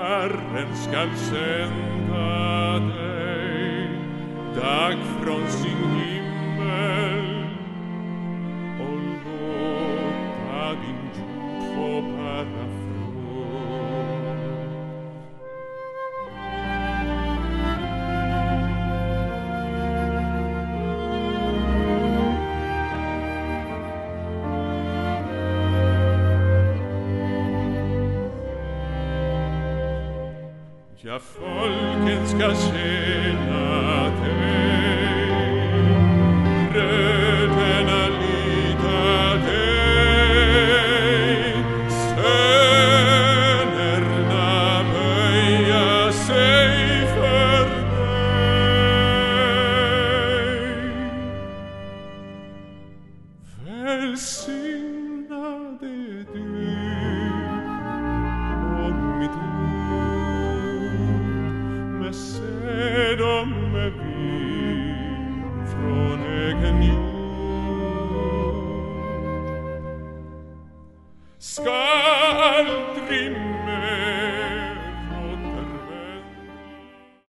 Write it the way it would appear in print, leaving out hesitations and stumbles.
Herren skall sända dig dag från sin himmel och låta din jord få bära frukt. Ja, folken ska tjäna dig, bröderna lyda dig, sönerna böja sig för dig. Välsignad är du och mitt säd och med vin från egen jord. Ska aldrig